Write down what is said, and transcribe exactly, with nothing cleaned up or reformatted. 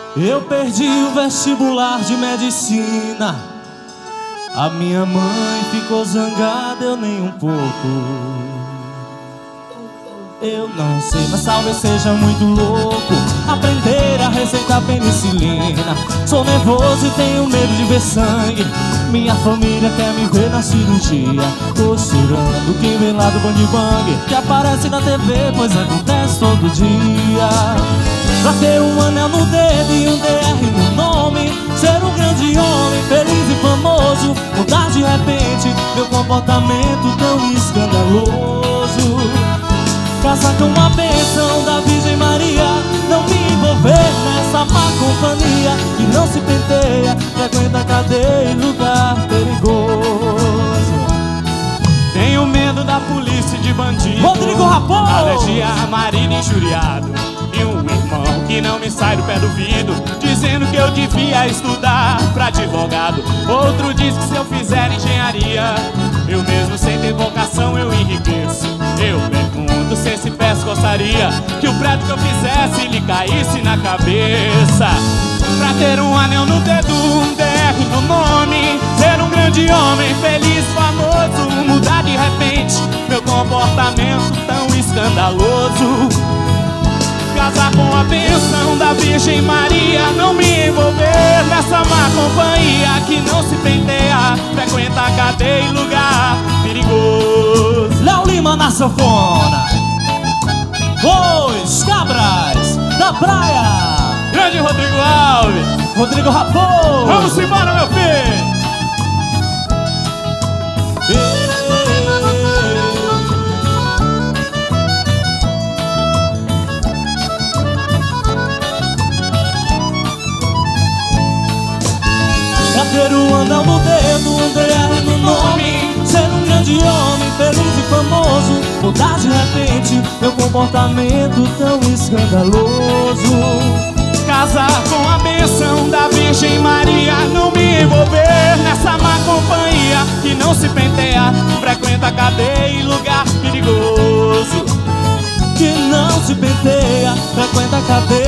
Eu perdi o vestibular de medicina. A minha mãe ficou zangada, eu nem um pouco. Eu não sei, mas talvez seja muito louco aprender a receitar penicilina. Sou nervoso e tenho medo de ver sangue. Minha família quer me ver na cirurgia, costurando quem vem lá do Bang Bang, que aparece na T V, pois acontece todo dia. Pra ter um anel no dedo e um D R no nome, ser um grande homem, feliz e famoso, mudar de repente meu comportamento tão escandaloso. Casar com uma bênção da Virgem Maria, não me envolver nessa má companhia que não se penteia, frequenta cadeia e lugar perigoso. Tenho medo da polícia e de bandido, Rodrigo Raposo, alergia a marido injuriado, e um irmão que não me sai do pé do vidro, dizendo que eu devia estudar pra advogado. Outro diz que se eu fizer engenharia, eu mesmo sem ter vocação eu enriqueço. Eu pergunto se esse peço gostaria que o prédio que eu fizesse lhe caísse na cabeça. Pra ter um anel no dedo, um D R no nome, ser um grande homem, feliz, famoso, mudar de repente meu comportamento tão escandaloso. Casar com a bênção da Virgem Maria, não me envolver nessa má companhia que não se penteia, frequenta a cadeia e lugar perigoso. Léo Lima na sanfona, os cabras da praia, Grande Rodrigo Alves, Rodrigo Raposo. Vamos embora, meu filho. Pra ter um anel no dedo, um D R no nome, ser um grande homem, feliz e famoso, mudar de repente meu comportamento tão escandaloso. Casar com a bênção da Virgem Maria, não me envolver nessa má companhia que não se penteia, frequenta cadeia e lugar perigoso. Que não se penteia, frequenta cadeia